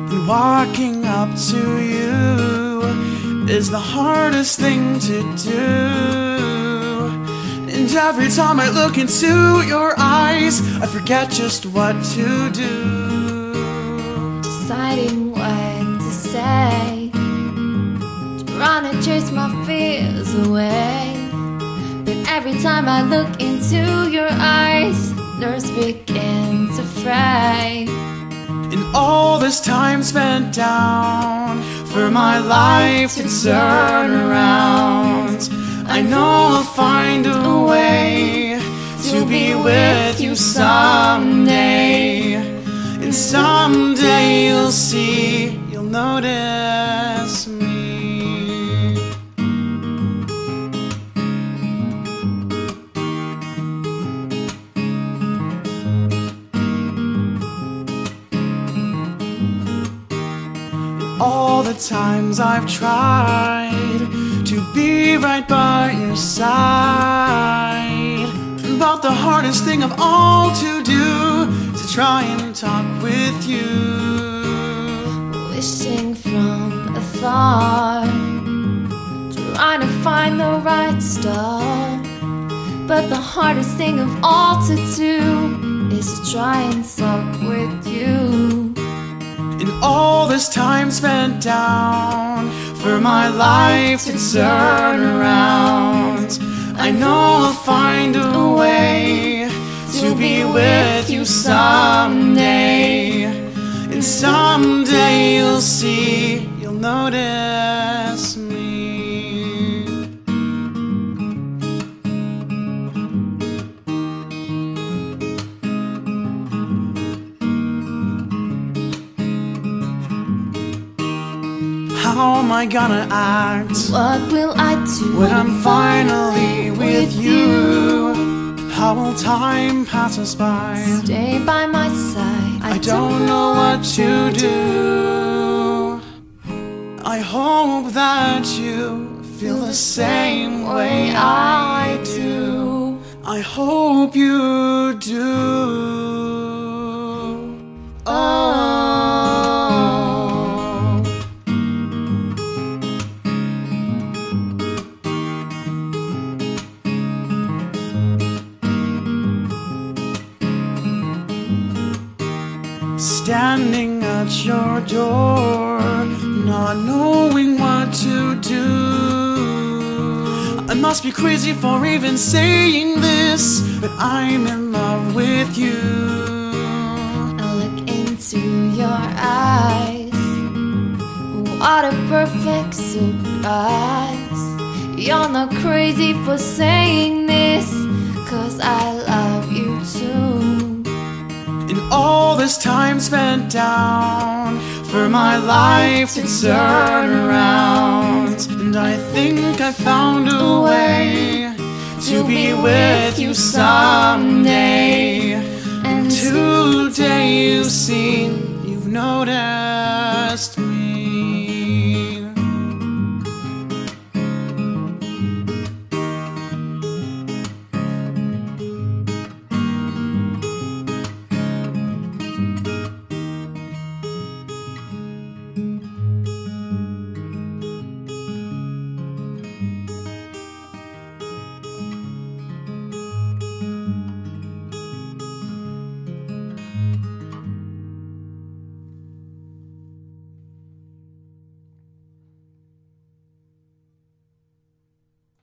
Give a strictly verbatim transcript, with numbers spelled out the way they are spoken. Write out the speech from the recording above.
And walking up to you is the hardest thing to do. And every time I look into your eyes, I forget just what to do. Deciding what to say, trying to chase my fears away. But every time I look into your eyes, nerves begin to fray. And all this time spent down for my life to turn around, I know I'll find a way to be with you someday. And someday you'll see, you'll notice me. All the times I've tried to be right by your side, but the hardest thing of all to do is to try and talk with you. Wishing from afar, trying to find the right start. But the hardest thing of all to do is to try and talk with you. And all this time spent down for my life to turn around, I know I'll find a way to be with you someday. And someday you'll see, you'll notice me. How am I gonna act? What will I do when I'm finally with you? How will time pass us by? Stay by my side. I, I don't know what to do. I hope that you feel the same way I do. I hope you do. Oh. Standing at your door, not knowing what to do. I must be crazy for even saying this, but I'm in love with you. I look into your eyes, what a perfect surprise. You're not crazy for saying this, 'cause I love you too. And all this time spent down for my life to turn around, and I think I found a way to be with you someday. And today you've seen, you've noticed me.